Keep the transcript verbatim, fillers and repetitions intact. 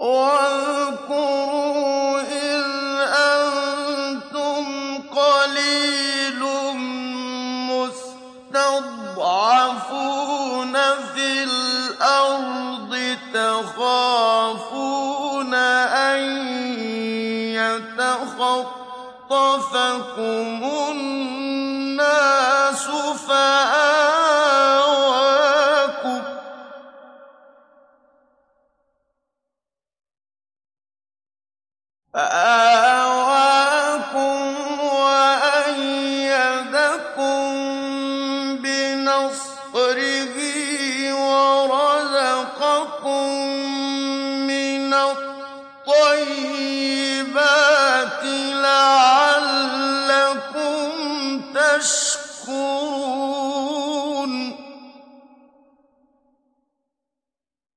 وَاذْكُرُوا إِذْ أَنتُمْ قَلِيلٌ مُّسْتَضْعَفُونَ فِي الْأَرْضِ تَخَافُونَ أَن يَتَخَطَّفَكُمُ النَّاسُ فَآوَاكُمْ